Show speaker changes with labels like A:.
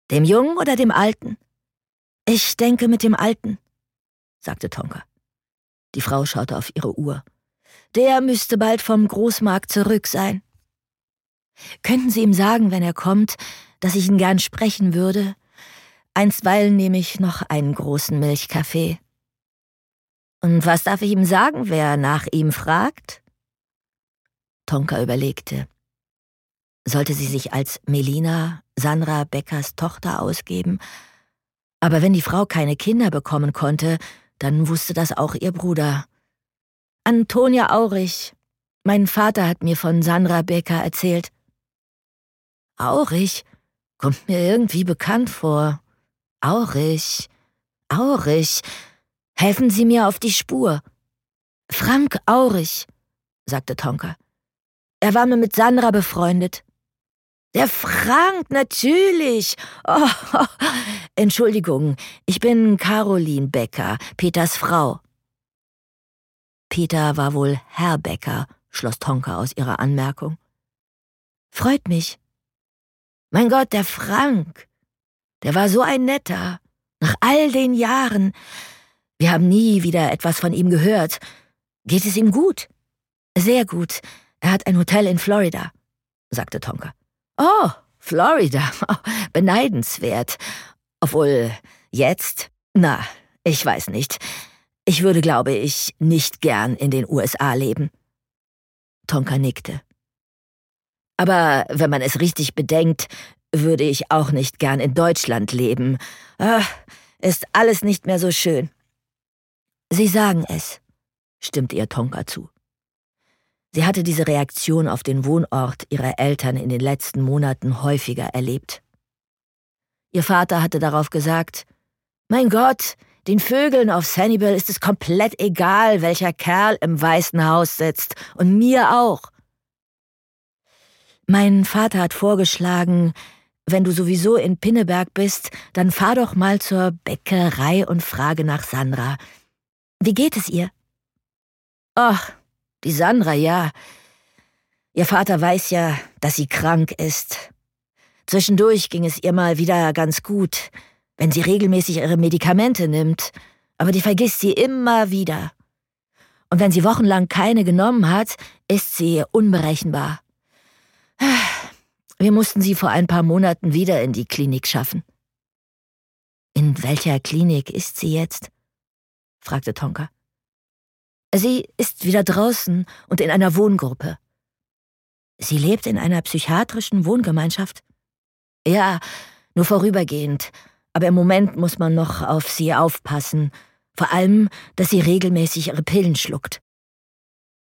A: Dem Jungen oder dem Alten? Ich denke mit dem Alten, sagte Tonka. Die Frau schaute auf ihre Uhr. Der müsste bald vom Großmarkt zurück sein. Könnten Sie ihm sagen, wenn er kommt, dass ich ihn gern sprechen würde? Einstweilen nehme ich noch einen großen Milchkaffee. Und was darf ich ihm sagen, wer nach ihm fragt? Tonka überlegte. Sollte sie sich als Melina, Sandra Beckers Tochter ausgeben? Aber wenn die Frau keine Kinder bekommen konnte, dann wusste das auch ihr Bruder. Antonia Aurich. Mein Vater hat mir von Sandra Becker erzählt. Aurich? Kommt mir irgendwie bekannt vor. Aurich. Helfen Sie mir auf die Spur. Frank Aurich, sagte Tonka. Er war mir mit Sandra befreundet. Der Frank, natürlich. Oh, Entschuldigung, ich bin Caroline Becker, Peters Frau. Peter war wohl Herr Becker, schloss Tonka aus ihrer Anmerkung. Freut mich. Mein Gott, der Frank. Der war so ein Netter. Nach all den Jahren. Wir haben nie wieder etwas von ihm gehört. Geht es ihm gut? Sehr gut. Er hat ein Hotel in Florida, sagte Tonka. Oh, Florida. Oh, beneidenswert. Obwohl, jetzt? Na, ich weiß nicht. Ich würde, glaube ich, nicht gern in den USA leben. Tonka nickte. Aber wenn man es richtig bedenkt, würde ich auch nicht gern in Deutschland leben. Ist alles nicht mehr so schön. Sie sagen es, stimmte ihr Tonka zu. Sie hatte diese Reaktion auf den Wohnort ihrer Eltern in den letzten Monaten häufiger erlebt. Ihr Vater hatte darauf gesagt, »Mein Gott, den Vögeln auf Sanibel ist es komplett egal, welcher Kerl im Weißen Haus sitzt, und mir auch.« Mein Vater hat vorgeschlagen, wenn du sowieso in Pinneberg bist, dann fahr doch mal zur Bäckerei und frage nach Sandra. Wie geht es ihr? Ach, die Sandra, ja. Ihr Vater weiß ja, dass sie krank ist. Zwischendurch ging es ihr mal wieder ganz gut, wenn sie regelmäßig ihre Medikamente nimmt, aber die vergisst sie immer wieder. Und wenn sie wochenlang keine genommen hat, ist sie unberechenbar. Wir mussten sie vor ein paar Monaten wieder in die Klinik schaffen. In welcher Klinik ist sie jetzt? Fragte Tonka. Sie ist wieder draußen und in einer Wohngruppe. Sie lebt in einer psychiatrischen Wohngemeinschaft? Ja, nur vorübergehend. Aber im Moment muss man noch auf sie aufpassen. Vor allem, dass sie regelmäßig ihre Pillen schluckt.